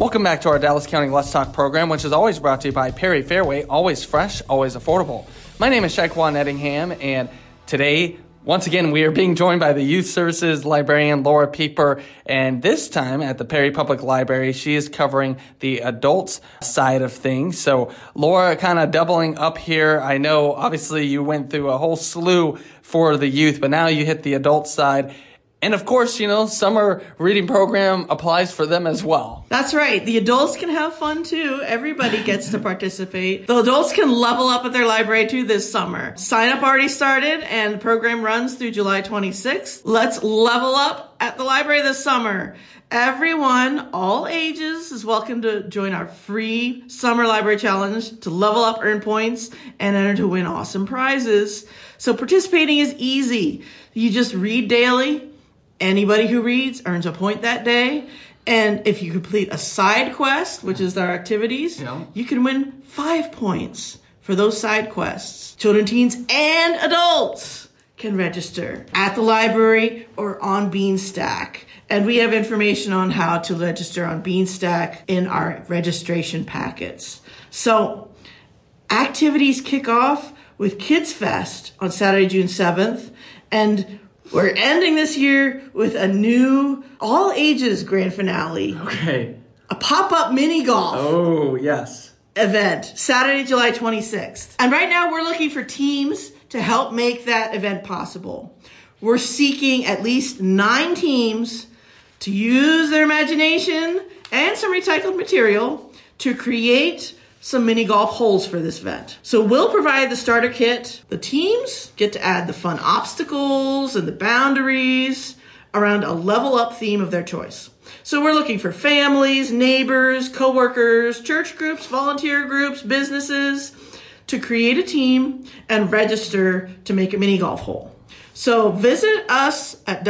Welcome back to our Dallas County Let's Talk program, which is always brought to you by Perry Fairway, always fresh, always affordable. My name is Shaquan Ettingham, and today, once again, we are being joined by the Youth Services librarian, Laura Pieper, and this time at the Perry Public Library, she is covering the adults side of things. So, Laura, kind of doubling up here. I know, obviously, you went through a whole slew for the youth, but now you hit the adult side. And of course, summer reading program applies for them as well. That's right. The adults can have fun too. Everybody gets to participate. The adults can level up at their library too this summer. Sign up already started and the program runs through July 26th. Let's level up at the library this summer. Everyone, all ages, is welcome to join our free summer library challenge to level up, earn points, and enter to win awesome prizes. So participating is easy. You just read daily. Anybody who reads earns a point that day. And if you complete a side quest, which is our activities, you can win 5 points for those side quests. Children, teens, and adults can register at the library or on Beanstack. And we have information on how to register on Beanstack in our registration packets. So activities kick off with Kids Fest on Saturday, June 7th. And we're ending this year with a new all ages grand finale. Okay. A pop-up mini golf. Oh, yes. Event, Saturday, July 26th. And right now we're looking for teams to help make that event possible. We're seeking at least 9 teams to use their imagination and some recycled material to create some mini golf holes for this event. So we'll provide the starter kit. The teams get to add the fun obstacles and the boundaries around a level up theme of their choice. So we're looking for families, neighbors, coworkers, church groups, volunteer groups, businesses to create a team and register to make a mini golf hole. So visit us at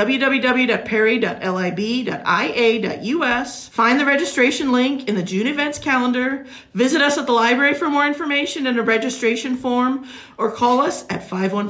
www.perry.lib.ia.us. Find the registration link in the June events calendar. Visit us at the library for more information and a registration form, or call us at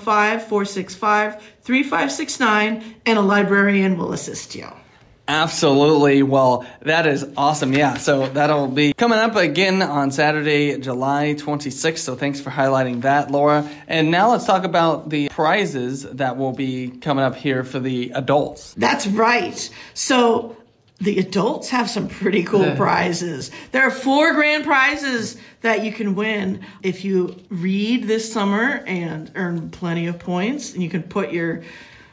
515-465-3569 and a librarian will assist you. Absolutely. Well, that is awesome. Yeah, so that'll be coming up again on Saturday, July 26th. So thanks for highlighting that, Laura. And now let's talk about the prizes that will be coming up here for the adults. That's right. So the adults have some pretty cool prizes. There are 4 grand prizes that you can win if you read this summer and earn plenty of points. And you can put your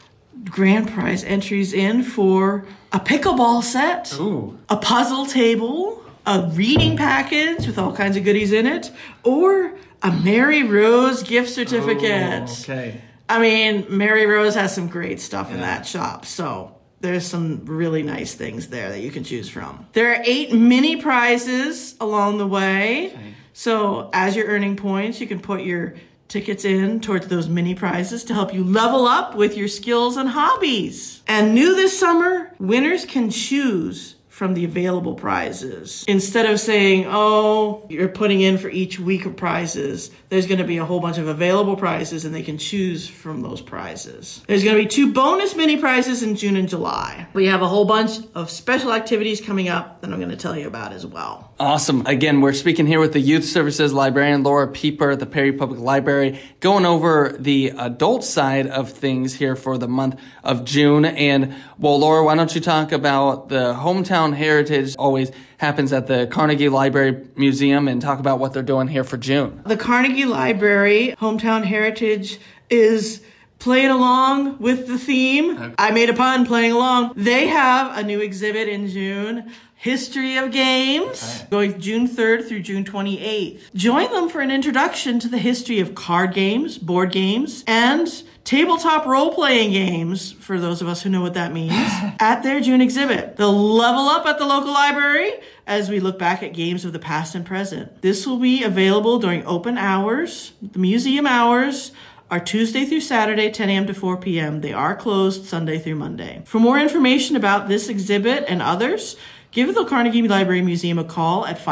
grand prize entries in for a pickleball set, a puzzle table, a reading package with all kinds of goodies in it, or a Mary Rose gift certificate. Okay. I mean, Mary Rose has some great stuff in that shop, so there's some really nice things there that you can choose from. There are 8 mini prizes along the way. Okay. So as you're earning points, you can put your tickets in towards those mini prizes to help you level up with your skills and hobbies. And new this summer, winners can choose from the available prizes. Instead of saying, oh, you're putting in for each week of prizes, there's going to be a whole bunch of available prizes and they can choose from those prizes. There's going to be 2 bonus mini prizes in June and July. We have a whole bunch of special activities coming up that I'm going to tell you about as well. Awesome. Again, we're speaking here with the Youth Services librarian, Laura Pieper at the Perry Public Library, going over the adult side of things here for the month of June. And, well, Laura, why don't you talk about the Hometown Heritage always happens at the Carnegie Library Museum and talk about what they're doing here for June. The Carnegie Library Hometown Heritage is playing along with the theme. Okay. I made a pun, playing along. They have a new exhibit in June, History of Games, going June 3rd through June 28th. Join them for an introduction to the history of card games, board games, and tabletop role-playing games, for those of us who know what that means, at their June exhibit. They'll level up at the local library as we look back at games of the past and present. This will be available during open hours. The museum hours are Tuesday through Saturday, 10 a.m. to 4 p.m. They are closed Sunday through Monday. For more information about this exhibit and others, give the Carnegie Library Museum a call at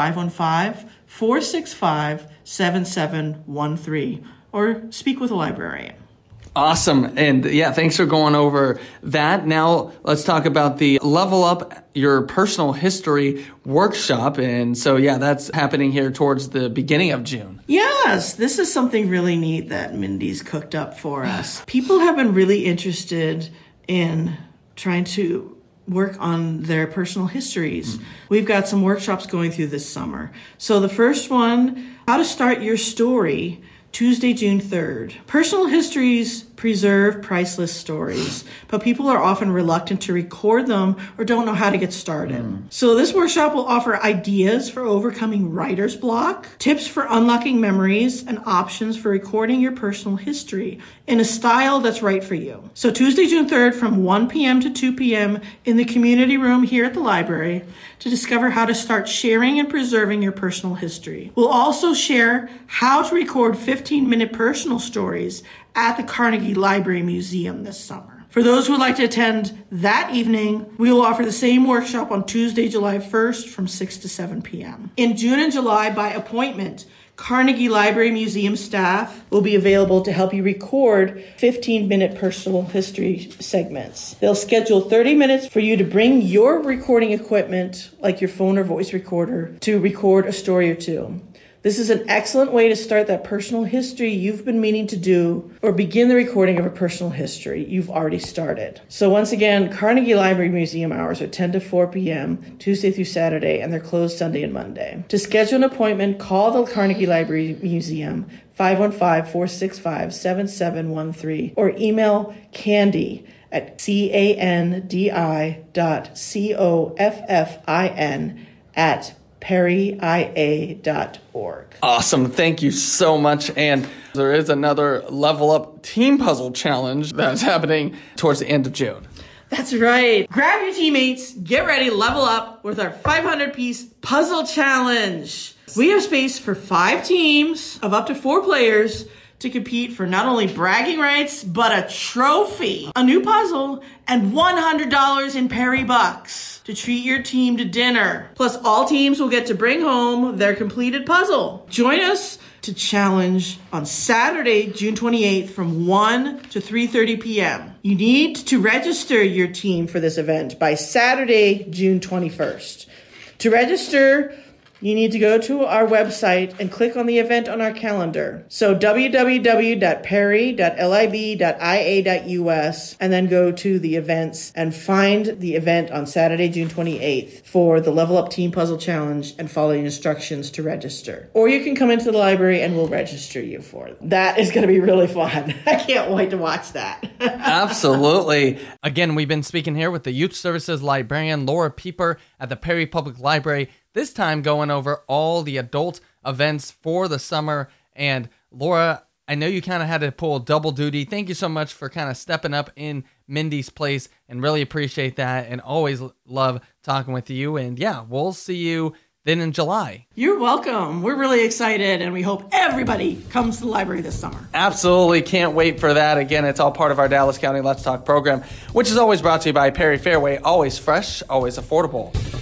515-465-7713 or speak with a librarian. Awesome. And yeah, thanks for going over that. Now let's talk about the Level Up Your Personal History workshop. And so, yeah, that's happening here towards the beginning of June. Yes, this is something really neat that Mindy's cooked up for us. People have been really interested in trying to work on their personal histories. We've got some workshops going through this summer. So the first one, how to start your story, Tuesday, June 3rd. Personal histories preserve priceless stories, but people are often reluctant to record them or don't know how to get started. So this workshop will offer ideas for overcoming writer's block, tips for unlocking memories, and options for recording your personal history in a style that's right for you. So Tuesday, June 3rd from 1 p.m. to 2 p.m. in the community room here at the library to discover how to start sharing and preserving your personal history. We'll also share how to record 15-minute personal stories at the Carnegie Library Museum this summer. For those who would like to attend that evening, we will offer the same workshop on Tuesday, July 1st from 6 to 7 p.m. In June and July, by appointment, Carnegie Library Museum staff will be available to help you record 15-minute personal history segments. They'll schedule 30 minutes for you to bring your recording equipment, like your phone or voice recorder, to record a story or two. This is an excellent way to start that personal history you've been meaning to do, or begin the recording of a personal history you've already started. So once again, Carnegie Library Museum hours are 10 to 4 p.m. Tuesday through Saturday, and they're closed Sunday and Monday. To schedule an appointment, call the Carnegie Library Museum 515-465-7713 or email Candy at candi@perrya.org. Awesome. Thank you so much. And there is another Level Up Team Puzzle Challenge that's happening towards the end of June. That's right. Grab your teammates, get ready, level up with our 500-piece puzzle challenge. We have space for 5 teams of up to 4 players to compete for not only bragging rights, but a trophy, a new puzzle, and $100 in Perry bucks to treat your team to dinner. Plus, all teams will get to bring home their completed puzzle. Join us to challenge on Saturday, June 28th from 1 to 3:30 p.m. You need to register your team for this event by Saturday, June 21st. To register, you need to go to our website and click on the event on our calendar. So www.perry.lib.ia.us, and then go to the events and find the event on Saturday, June 28th for the Level Up Team Puzzle Challenge and follow the instructions to register. Or you can come into the library and we'll register you for it. That is going to be really fun. I can't wait to watch that. Absolutely. Again, we've been speaking here with the Youth Services Librarian, Laura Pieper at the Perry Public Library. This time going over all the adult events for the summer. And Laura, I know you kind of had to pull double duty. Thank you so much for kind of stepping up in Mindy's place, and really appreciate that, and always love talking with you. And yeah, we'll see you then in July. You're welcome. We're really excited, and we hope everybody comes to the library this summer. Absolutely. Can't wait for that. Again, it's all part of our Dallas County Let's Talk program, which is always brought to you by Perry Fairway. Always fresh, always affordable.